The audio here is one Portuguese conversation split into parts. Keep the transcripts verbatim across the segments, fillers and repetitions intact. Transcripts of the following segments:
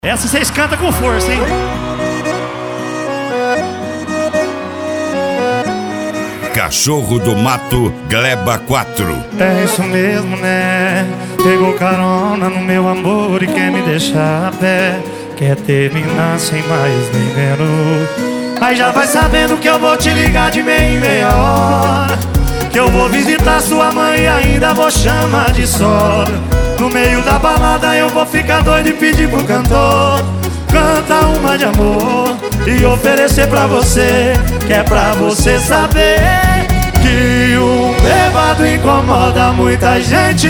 Essa vocês cantam com força, hein? Cachorro do Mato, Gleba quatro. É isso mesmo, né? Pegou carona no meu amor e quer me deixar a pé. Quer terminar sem mais nem menos. Aí já vai sabendo que eu vou te ligar de meia em meia hora, que eu vou visitar sua mãe e ainda vou chamar de sogra. No meio da balada eu vou ficar doido e pedir pro cantor canta uma de amor e oferecer pra você, que é pra você saber que o bêbado incomoda muita gente.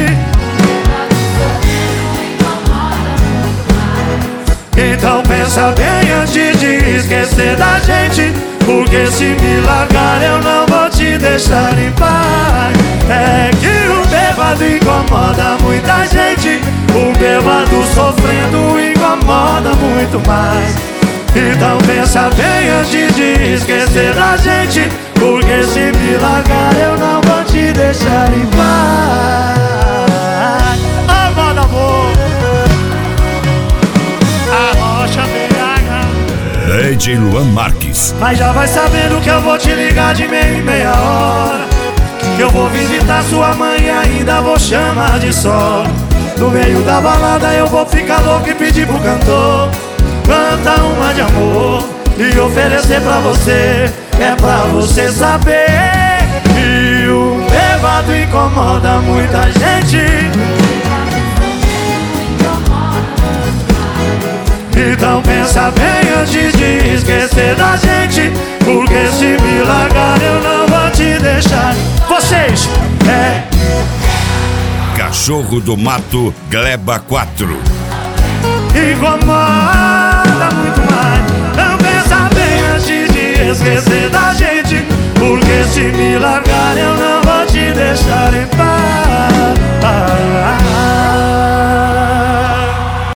Então pensa bem antes de esquecer da gente, porque se me largar eu não vou te deixar em paz. É que o bêbado incomoda muita gente, o bêbado sofrendo incomoda muito mais. Então pensa bem antes de esquecer da gente, porque se me largar eu não vou te deixar em paz. Ah, mano, amor, a rocha B H. D J Luan Marques. Mas já vai sabendo que eu vou te ligar de meia em meia hora, que eu vou visitar sua mãe e ainda vou chamar de sogra. No meio da balada eu vou ficar louco e pedir pro cantor canta uma de amor e oferecer pra você, é pra você saber que o bêbado incomoda muita gente. Então pensa bem antes de esquecer da gente, porque se me largar eu não vou te deixar. Vocês, é Cachorro do Mato, Gleba quatro. incomoda muito mais. Não pensa bem antes de esquecer da gente, porque se me largar eu não vou te deixar em paz.